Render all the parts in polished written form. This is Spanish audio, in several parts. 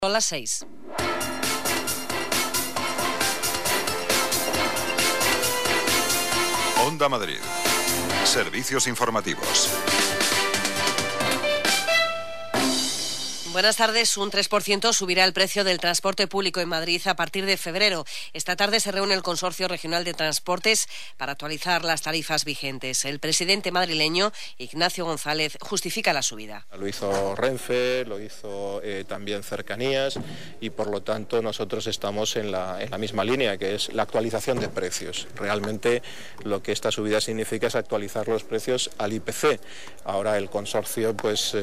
Son las 6. Onda Madrid. Servicios informativos. Buenas tardes. Un 3% subirá el precio del transporte público en Madrid a partir de febrero. Esta tarde se reúne el Consorcio Regional de Transportes para actualizar las tarifas vigentes. El presidente madrileño, Ignacio González, justifica la subida. Lo hizo Renfe, lo hizo también Cercanías y por lo tanto nosotros estamos en la misma línea, que es la actualización de precios. Realmente lo que esta subida significa es actualizar los precios al IPC. Ahora el consorcio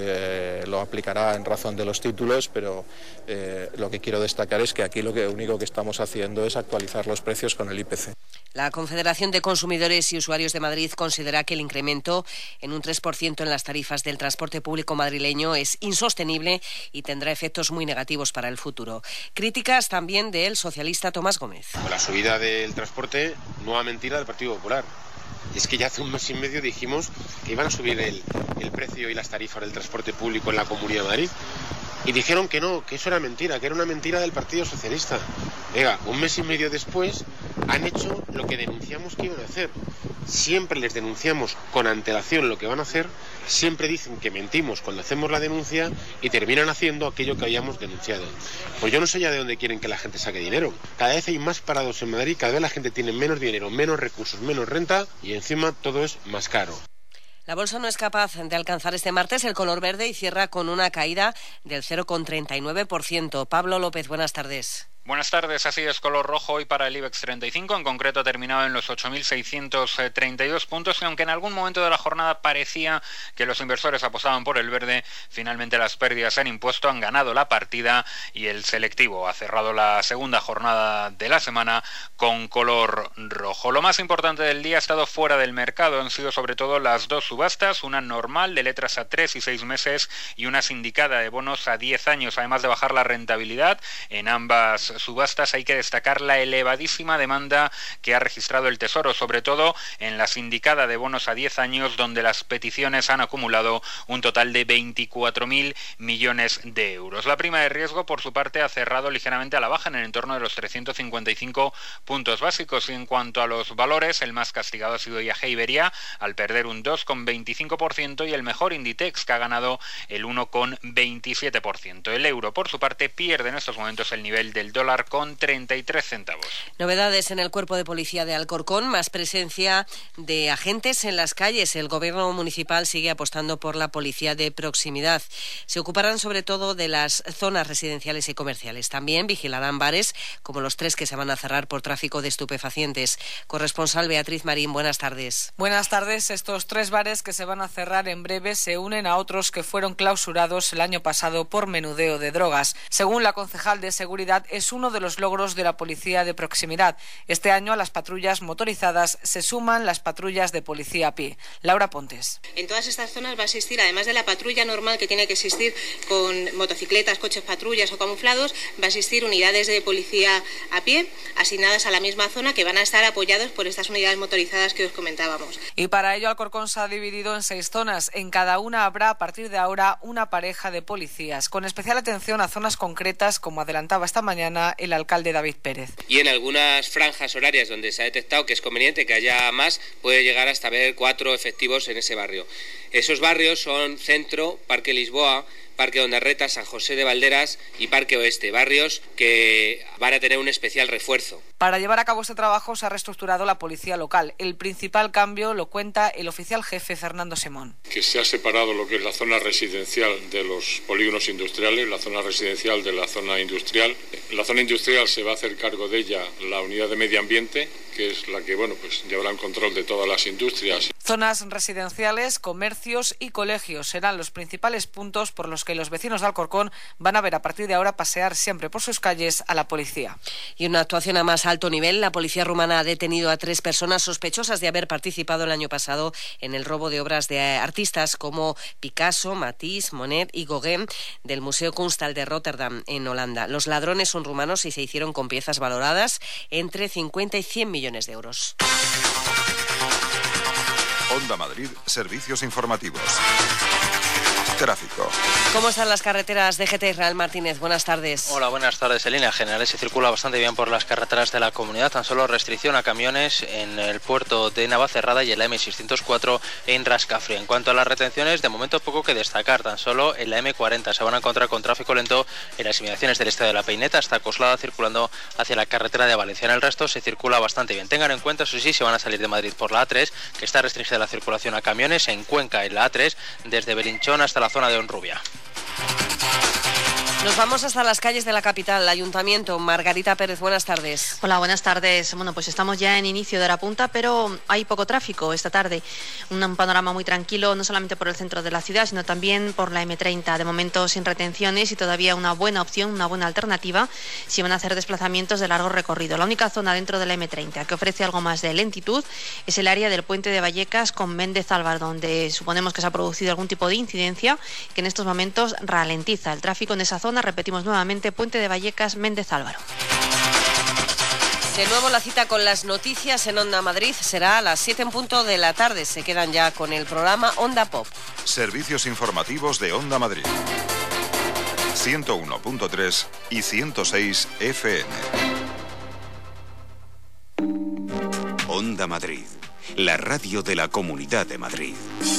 lo aplicará en razón de los títulos, pero lo que quiero destacar es que aquí lo único que estamos haciendo es actualizar los precios con el IPC. La Confederación de Consumidores y Usuarios de Madrid considera que el incremento en un 3% en las tarifas del transporte público madrileño es insostenible y tendrá efectos muy negativos para el futuro. Críticas también del socialista Tomás Gómez. Con la subida del transporte, nueva mentira del Partido Popular. Y es que ya hace un mes y medio dijimos que iban a subir el precio y las tarifas del transporte público en la Comunidad de Madrid. Y dijeron que no, que eso era mentira, que era una mentira del Partido Socialista. Venga, un mes y medio después han hecho lo que denunciamos que iban a hacer. Siempre les denunciamos con antelación lo que van a hacer, siempre dicen que mentimos cuando hacemos la denuncia y terminan haciendo aquello que habíamos denunciado. Pues yo no sé ya de dónde quieren que la gente saque dinero. Cada vez hay más parados en Madrid, cada vez la gente tiene menos dinero, menos recursos, menos renta y encima todo es más caro. La bolsa no es capaz de alcanzar este martes el color verde y cierra con una caída del 0,39%. Pablo López, buenas tardes. Buenas tardes, así es color rojo hoy para el IBEX 35, en concreto ha terminado en los 8.632 puntos y aunque en algún momento de la jornada parecía que los inversores apostaban por el verde, finalmente las pérdidas se han impuesto, han ganado la partida y el selectivo ha cerrado la segunda jornada de la semana con color rojo. Lo más importante del día ha estado fuera del mercado, han sido sobre todo las dos subastas, una normal de letras a 3 y 6 meses y una sindicada de bonos a 10 años, además de bajar la rentabilidad. En ambas subastas hay que destacar la elevadísima demanda que ha registrado el Tesoro, sobre todo en la sindicada de bonos a 10 años, donde las peticiones han acumulado un total de 24.000 millones de euros. La prima de riesgo, por su parte, ha cerrado ligeramente a la baja en el entorno de los 355 puntos básicos. Y en cuanto a los valores, el más castigado ha sido IAG Iberia, al perder un 2,25%, y el mejor Inditex, que ha ganado el 1,27%. El euro, por su parte, pierde en estos momentos el nivel del dólar con 33 centavos. Novedades en el cuerpo de policía de Alcorcón, más presencia de agentes en las calles. El gobierno municipal sigue apostando por la policía de proximidad. Se ocuparán sobre todo de las zonas residenciales y comerciales. También vigilarán bares, como los 3 que se van a cerrar por tráfico de estupefacientes. Corresponsal Beatriz Marín, buenas tardes. Buenas tardes. Estos 3 bares que se van a cerrar en breve se unen a otros que fueron clausurados el año pasado por menudeo de drogas. Según la concejal de Seguridad, es uno de los logros de la policía de proximidad. Este año a las patrullas motorizadas se suman las patrullas de policía a pie. Laura Pontes. En todas estas zonas va a existir, además de la patrulla normal que tiene que existir con motocicletas, coches patrullas o camuflados, va a existir unidades de policía a pie asignadas a la misma zona que van a estar apoyados por estas unidades motorizadas que os comentábamos. Y para ello Alcorcón se ha dividido en 6 zonas. En cada una habrá a partir de ahora una pareja de policías, con especial atención a zonas concretas, como adelantaba esta mañana el alcalde David Pérez. Y en algunas franjas horarias donde se ha detectado que es conveniente que haya más, puede llegar hasta haber 4 efectivos en ese barrio. Esos barrios son Centro, Parque Lisboa, Parque Ondarreta, San José de Valderas y Parque Oeste, barrios que van a tener un especial refuerzo. Para llevar a cabo este trabajo se ha reestructurado la policía local. El principal cambio lo cuenta el oficial jefe Fernando Simón. Que se ha separado lo que es la zona residencial de los polígonos industriales, la zona residencial de la zona industrial. La zona industrial se va a hacer cargo de ella la unidad de medio ambiente, que es la que llevará el control de todas las industrias. Zonas residenciales, comercios y colegios serán los principales puntos por los que los vecinos de Alcorcón van a ver a partir de ahora pasear siempre por sus calles a la policía. Y una actuación a más alto nivel. La policía rumana ha detenido a 3 personas sospechosas de haber participado el año pasado en el robo de obras de artistas como Picasso, Matisse, Monet y Gauguin del Museo Kunsthal de Rotterdam, en Holanda. Los ladrones son rumanos y se hicieron con piezas valoradas entre 50 y 100 millones de euros. Onda Madrid, servicios informativos. Tráfico. ¿Cómo están las carreteras? DGT, Israel Martínez, buenas tardes. Hola, buenas tardes. En líneas generales se circula bastante bien por las carreteras de la comunidad, tan solo restricción a camiones en el puerto de Navacerrada y en la M604 en Rascafre. En cuanto a las retenciones, de momento poco que destacar, tan solo en la M40 se van a encontrar con tráfico lento en las inmediaciones del Estadio de la Peineta hasta Coslada, circulando hacia la carretera de Valencia. En el resto se circula bastante bien. Tengan en cuenta, eso sí, si van a salir de Madrid por la A3, que está restringida la circulación a camiones en Cuenca, en la A3, desde Belinchón hasta la zona de Honrubia. Nos vamos hasta las calles de la capital, el Ayuntamiento. Margarita Pérez, buenas tardes. Hola, buenas tardes. Bueno, pues estamos ya en inicio de hora punta, pero hay poco tráfico esta tarde. Un panorama muy tranquilo, no solamente por el centro de la ciudad, sino también por la M30. De momento sin retenciones y todavía una buena opción, una buena alternativa si van a hacer desplazamientos de largo recorrido. La única zona dentro de la M30 que ofrece algo más de lentitud es el área del puente de Vallecas con Méndez Álvaro, donde suponemos que se ha producido algún tipo de incidencia que en estos momentos ralentiza el tráfico en esa zona. Repetimos nuevamente, puente de Vallecas, Méndez Álvaro. De nuevo la cita con las noticias en Onda Madrid será a las 7 en punto de la tarde. Se quedan ya con el programa Onda Pop. Servicios informativos de Onda Madrid. 101.3 y 106 FM. Onda Madrid, la radio de la Comunidad de Madrid.